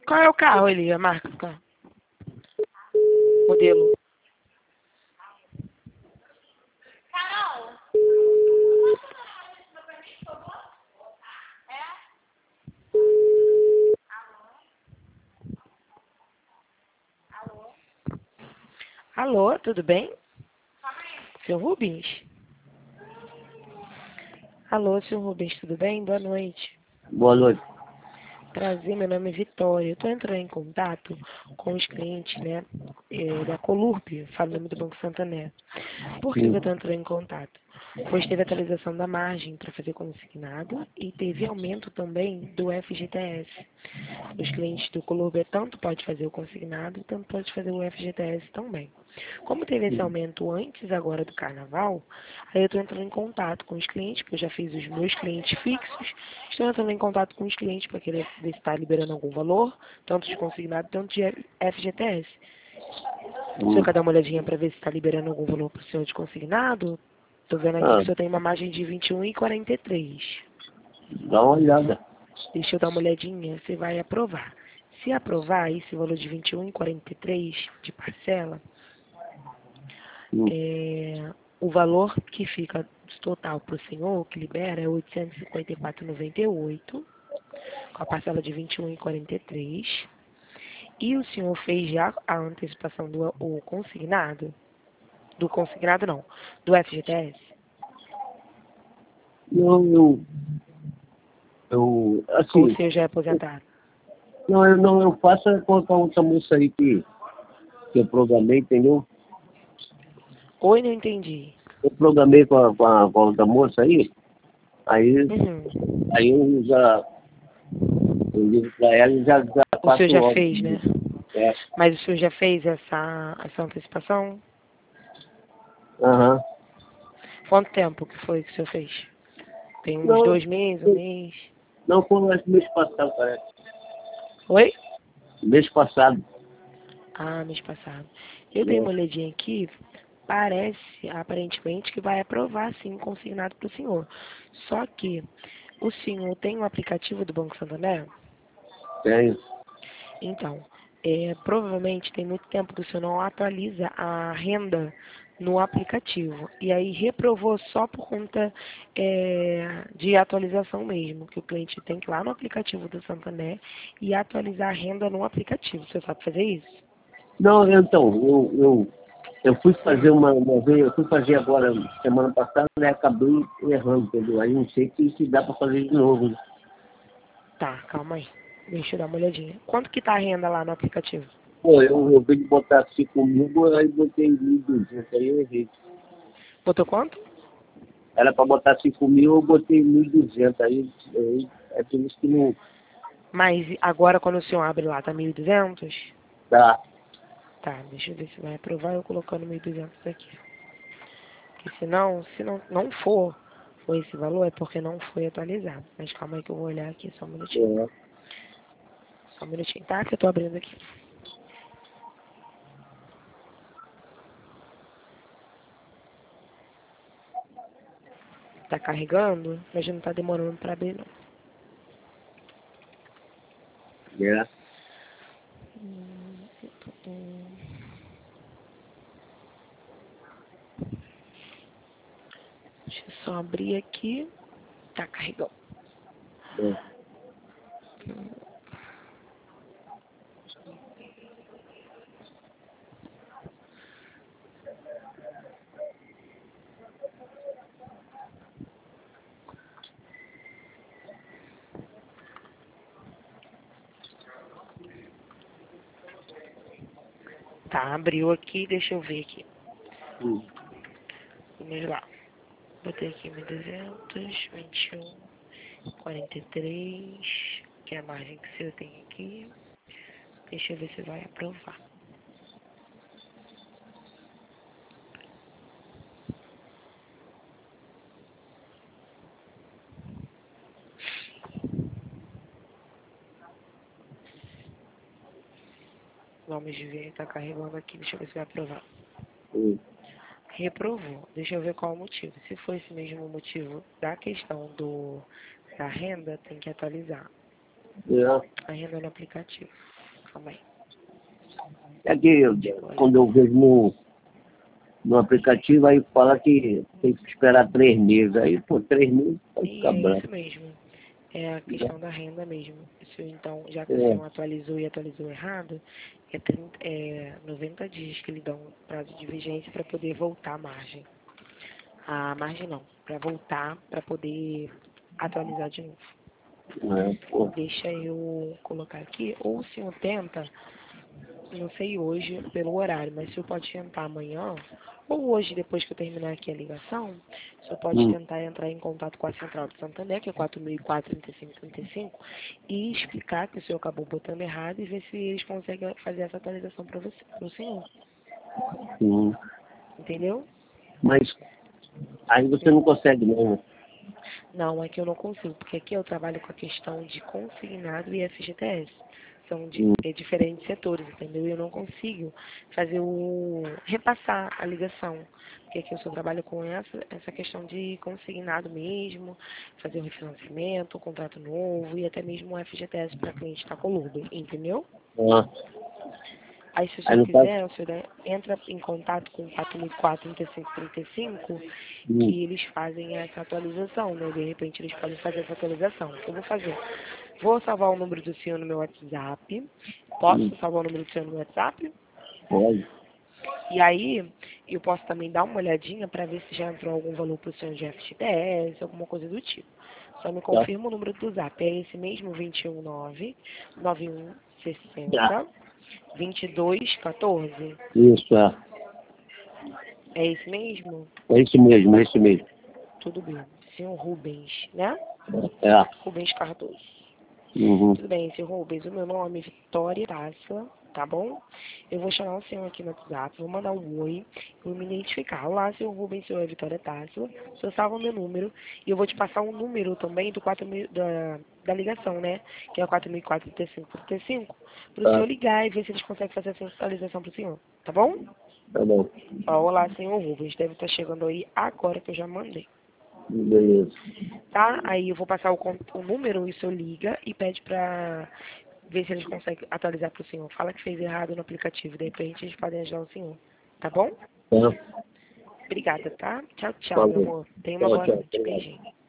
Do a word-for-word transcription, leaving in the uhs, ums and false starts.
Qual é o carro, Eli? A marca do carro? Modelo. Alô, tudo bem? Seu Rubens? Alô, seu Rubens, tudo bem? Boa noite. Boa noite. Prazer, meu nome é Vitória. Eu estou entrando em contato com os clientes, né, é, da Colurb, falo o nome do Banco Santander. Por que eu Sim. estou entrando em contato? Pois teve atualização da margem para fazer consignado e teve aumento também do F G T S. Os clientes do Colurb tanto pode fazer o consignado, tanto pode fazer o F G T S também. Como teve esse aumento antes agora do carnaval, aí eu estou entrando em contato com os clientes, porque eu já fiz os meus clientes fixos, estou entrando em contato com os clientes para querer ver se está liberando algum valor, tanto de consignado, tanto de F G T S. O senhor Hum. quer dar uma olhadinha para ver se está liberando algum valor para o senhor de consignado? Estou vendo aqui Ah, que o senhor tem uma margem de vinte e um e quarenta e três. dá uma olhada. Deixa eu dar uma olhadinha, você vai aprovar. Se aprovar esse valor de vinte e um e quarenta e três de parcela, Hum. é, o valor que fica total para o senhor, que libera, é oitocentos e cinquenta e quatro reais e noventa e oito centavos, com a parcela de vinte e um e quarenta e três. E o senhor fez já a antecipação do o consignado? Do consignado não, do F G T S? Não, eu, eu, Ou o assim, senhor já é aposentado? não, eu não, eu faço é com a outra moça aí que, que eu programei, entendeu? Oi, não entendi. Eu programei com a, com a, com a outra moça aí, aí, Uhum. aí eu já, eu ligo pra ela e já, já O senhor faço já logo. fez, né? É, Mas o senhor já fez essa, essa antecipação? aham. Quanto tempo que foi que o senhor fez? Tem uns Não, dois meses, um mês? não foi mais mês passado, parece. Oi? Mês passado. Ah, mês passado. Eu dei É. uma olhadinha aqui, parece, aparentemente, que vai aprovar, sim, consignado para o senhor. Só que o senhor tem um aplicativo do Banco Santander? Tenho. Então, é, provavelmente tem muito tempo que o senhor não atualiza a renda no aplicativo. E aí reprovou só por conta é, de atualização mesmo, que o cliente tem que ir lá no aplicativo do Santander e atualizar a renda no aplicativo. O senhor sabe fazer isso? Não, então, eu, eu, eu fui fazer Hum. uma, uma vez, eu fui fazer agora, semana passada, e acabei errando, entendeu? Aí não sei se, se dá para fazer de novo, né? Tá, calma aí. Deixa eu dar uma olhadinha. Quanto que tá a renda lá no aplicativo? Pô, eu, eu vim botar cinco mil, aí botei mil e duzentos, aí eu errei. Botou quanto? Era para botar cinco mil, eu botei mil e duzentos, aí, aí é por isso que não Mas agora quando o senhor abre lá, tá mil e duzentos? dá. Tá, deixa eu ver se vai aprovar eu colocando mil e duzentos aqui. Porque senão, se não, não for, for esse valor, é porque não foi atualizado. Mas calma aí que eu vou olhar aqui só um minutinho. É. Só um minutinho, tá? Que eu tô abrindo aqui. Tá carregando, mas não tá demorando pra abrir não. É. Hum, hum. Deixa eu só abrir aqui. Tá carregando. É. Hum. Tá, abriu aqui, deixa eu ver aqui. Hum. Vamos lá. Botei aqui mil e duzentos, vinte e um, quarenta e três, que é a margem que o senhor tem aqui. Deixa eu ver se vai aprovar. Vamos ver, tá carregando aqui, deixa eu ver se vai aprovar. Hum. Reprovou. Deixa eu ver qual o motivo. Se for esse mesmo motivo da questão do, da renda, tem que atualizar É. a renda no aplicativo. também. É que eu- quando eu vejo no, no aplicativo, aí fala que tem que esperar três meses. Aí, pô, três meses pode E ficar é branco. isso mesmo. É a questão da renda mesmo. Isso, então, já que o É. senhor atualizou e atualizou errado, é, trinta, é noventa dias que lhe dão prazo de vigência para poder voltar a margem. A margem não, para voltar, para poder atualizar de novo. É, pô. Deixa eu colocar aqui, ou o senhor tenta, não sei hoje pelo horário, mas o senhor pode tentar amanhã, ou hoje, depois que eu terminar aqui a ligação, o senhor pode Hum. tentar entrar em contato com a Central de Santander, que é quatro mil e quatro, trinta e cinco, trinta e cinco, e explicar que o senhor acabou botando errado e ver se eles conseguem fazer essa atualização para você, para o senhor. Hum. Entendeu? Mas aí você não consegue, não. Né? Não, aqui eu não consigo, porque aqui eu trabalho com a questão de consignado e F G T S. São de, Hum. é, diferentes setores, entendeu? E eu não consigo fazer o. repassar a ligação. Porque aqui eu só trabalho com essa, essa questão de consignado mesmo, fazer o refinanciamento, o contrato novo e até mesmo o F G T S para cliente estar com o Uber, entendeu? Ah. Aí se o Aí senhor no caso. quiser, o senhor entra em contato com quatro mil e quatro, trinta e cinco, trinta e cinco, Hum. que eles fazem essa atualização, né? De repente eles podem fazer essa atualização. O que eu vou fazer? Vou salvar o número do senhor no meu WhatsApp. Posso Hum. salvar o número do senhor no meu WhatsApp? Pode. E aí, eu posso também dar uma olhadinha para ver se já entrou algum valor para o senhor de F G T S, alguma coisa do tipo. Só me Tá. confirma o número do zap. É esse mesmo, vinte e um nove, nove um Tá. sessenta, vinte e dois quatorze. Isso, é. É esse mesmo? É isso mesmo, é isso mesmo. Tudo bem. Senhor Rubens, né? É. Rubens Cardoso. Uhum. Tudo bem, senhor Rubens. O meu nome é Vitória Tássila, tá bom? Eu vou chamar o senhor aqui no WhatsApp, vou mandar um oi, vou me identificar. Olá, senhor Rubens, senhor é Vitória Tássila. O senhor salva meu número e eu vou te passar um número também do quatro mil, da, da ligação, né? Que é o quatro mil e quatro, trinta e cinco, trinta e cinco, para o Tá. senhor ligar e ver se eles conseguem fazer essa atualização para o senhor, tá bom? Tá bom. Ó, olá, senhor Rubens. Deve estar chegando aí agora que eu já mandei. Beleza. Tá? Aí eu vou passar o, con- o número e o senhor liga e pede pra ver se eles conseguem atualizar pro senhor. Fala que fez errado no aplicativo, de repente eles podem ajudar o senhor. Tá bom? Tá. Obrigada, tá? Tchau, tchau, meu Falou. amor. Tenha uma Tchau, boa tchau. noite. Obrigado. Beijinho.